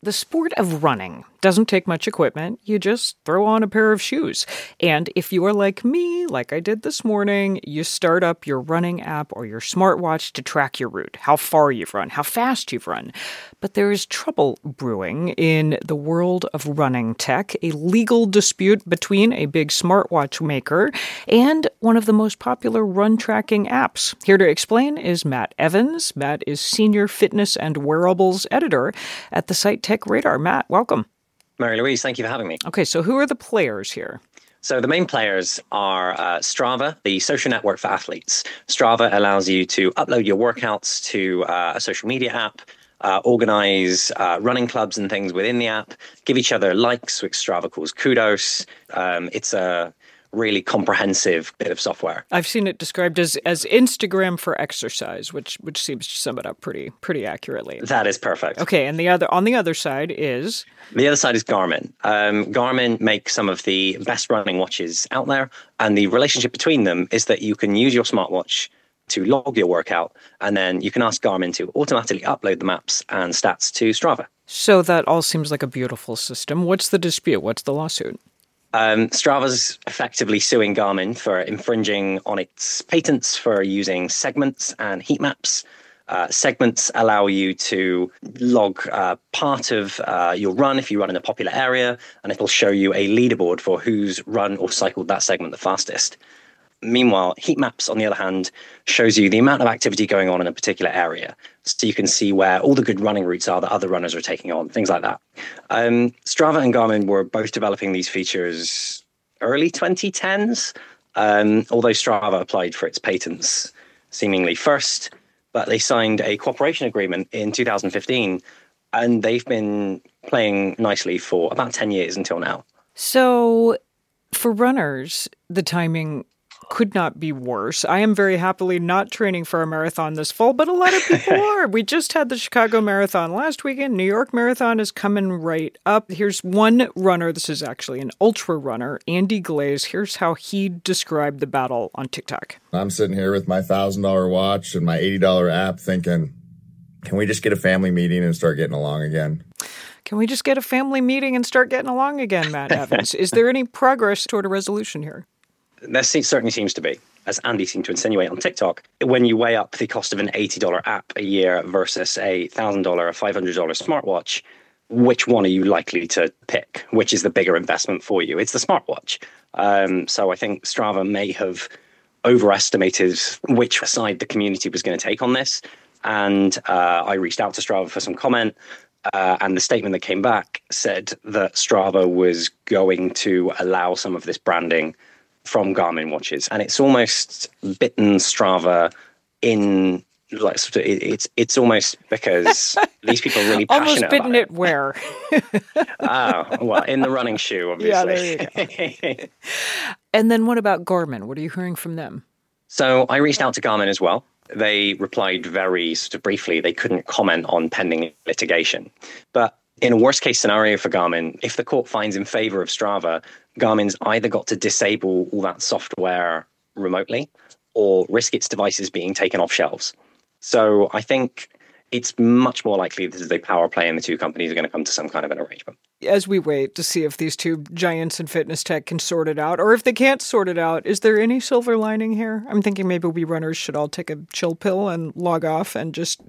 The sport of running doesn't take much equipment. You just throw on a pair of shoes. And if you are like me, like I did this morning, you start up your running app or your smartwatch to track your route, how far you've run, how fast you've run. But there is trouble brewing in the world of running tech, a legal dispute between a big smartwatch maker and one of the most popular run tracking apps. Here to explain is Matt Evans. Matt is Senior Fitness and Wearables Editor at the site Tech Radar. Matt, welcome. Mary Louise, thank you for having me. Okay, so who are the players here? So the main players are Strava, the social network for athletes. Strava allows you to upload your workouts to a social media app, organize running clubs and things within the app, give each other likes, which Strava calls kudos. It's a really comprehensive bit of software. I've seen it described as Instagram for exercise, which seems to sum it up pretty accurately. That is perfect. Okay, and on the other side is? The other side is Garmin. Garmin makes some of the best running watches out there, and the relationship between them is that you can use your smartwatch to log your workout, and then you can ask Garmin to automatically upload the maps and stats to Strava. So that all seems like a beautiful system. What's the dispute? What's the lawsuit? Strava's effectively suing Garmin for infringing on its patents for using segments and heat maps. Segments allow you to log part of your run if you run in a popular area, and it'll show you a leaderboard for who's run or cycled that segment the fastest. Meanwhile, heat maps, on the other hand, shows you the amount of activity going on in a particular area. So you can see where all the good running routes are that other runners are taking on, things like that. Strava and Garmin were both developing these features early 2010s, although Strava applied for its patents seemingly first, but they signed a cooperation agreement in 2015, and they've been playing nicely for about 10 years until now. So for runners, the timing could not be worse. I am very happily not training for a marathon this fall, but a lot of people are. We just had the Chicago Marathon last weekend. New York Marathon is coming right up. Here's one runner. This is actually an ultra runner, Andy Glaze. Here's how he described the battle on TikTok. I'm sitting here with my $1,000 watch and my $80 app thinking, can we just get a family meeting and start getting along again? Can we just get a family meeting and start getting along again, Matt Evans? Is there any progress toward a resolution here? There certainly seems to be, as Andy seemed to insinuate on TikTok. When you weigh up the cost of an $80 app a year versus a $1,000 or $500 smartwatch, which one are you likely to pick? Which is the bigger investment for you? It's the smartwatch. So I think Strava may have overestimated which side the community was going to take on this. And I reached out to Strava for some comment. And the statement that came back said that Strava was going to allow some of this branding from Garmin watches, and it's almost bitten Strava in like it's almost because these people are really passionate almost bitten about it where? Well, in the running shoe, obviously. Yeah, there you go. And then what about Garmin? What are you hearing from them? So I reached out to Garmin as well. They replied very sort of briefly. They couldn't comment on pending litigation, but in a worst case scenario for Garmin, if the court finds in favor of Strava, Garmin's either got to disable all that software remotely or risk its devices being taken off shelves. So I think it's much more likely that as a power play and the two companies are going to come to some kind of an arrangement. As we wait to see if these two giants in fitness tech can sort it out, or if they can't sort it out, is there any silver lining here? I'm thinking maybe we runners should all take a chill pill and log off and just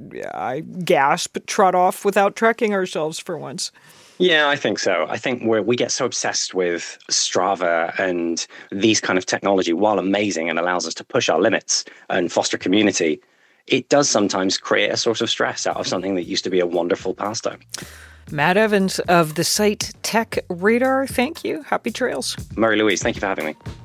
trot off without tracking ourselves for once. Yeah, I think so. I think we get so obsessed with Strava and these kind of technology, while amazing and allows us to push our limits and foster community, it does sometimes create a source of stress out of something that used to be a wonderful pastime. Matt Evans of the site Tech Radar, thank you. Happy trails. Mary Louise, thank you for having me.